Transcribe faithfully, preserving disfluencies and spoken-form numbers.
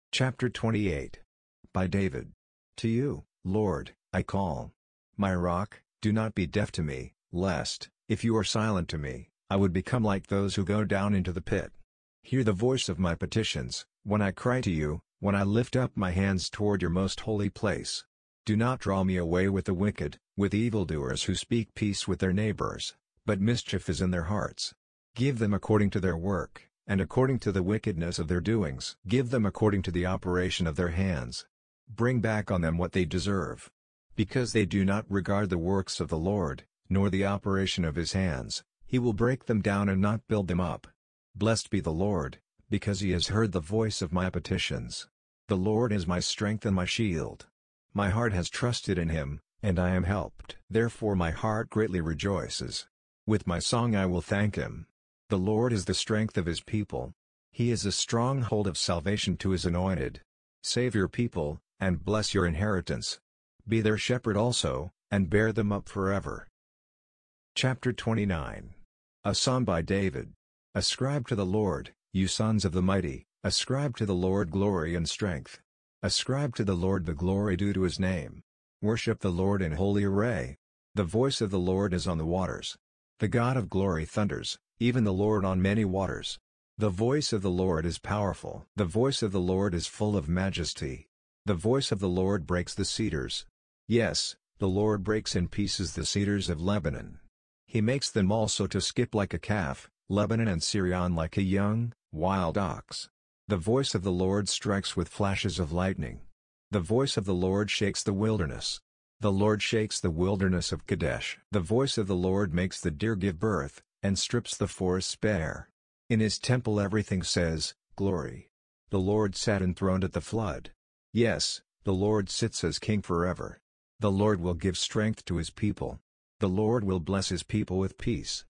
Chapter twenty-eight. By David. To you, Lord, I call. My rock, do not be deaf to me, lest, if you are silent to me, I would become like those who go down into the pit. Hear the voice of my petitions, when I cry to you, when I lift up my hands toward your most holy place. Do not draw me away with the wicked, with evildoers who speak peace with their neighbors, but mischief is in their hearts. Give them according to their work, and according to the wickedness of their doings. Give them according to the operation of their hands. Bring back on them what they deserve. Because they do not regard the works of the Lord, nor the operation of his hands, he will break them down and not build them up. Blessed be the Lord, because he has heard the voice of my petitions. The Lord is my strength and my shield. My heart has trusted in him, and I am helped. Therefore my heart greatly rejoices. With my song I will thank him. The Lord is the strength of his people. He is a stronghold of salvation to his anointed. Save your people, and bless your inheritance. Be their shepherd also, and bear them up forever. Chapter twenty-nine. A Psalm by David. Ascribe to the Lord, you sons of the mighty, ascribe to the Lord glory and strength. Ascribe to the Lord the glory due to his name. Worship the Lord in holy array. The voice of the Lord is on the waters. The God of glory thunders, even the Lord on many waters. The voice of the Lord is powerful. The voice of the Lord is full of majesty. The voice of the Lord breaks the cedars. Yes, the Lord breaks in pieces the cedars of Lebanon. He makes them also to skip like a calf, Lebanon and Syrian like a young, wild ox. The voice of the Lord strikes with flashes of lightning. The voice of the Lord shakes the wilderness. The Lord shakes the wilderness of Kadesh. The voice of the Lord makes the deer give birth, and strips the forests bare. In his temple everything says, Glory. The Lord sat enthroned at the flood. Yes, the Lord sits as king forever. The Lord will give strength to his people. The Lord will bless his people with peace.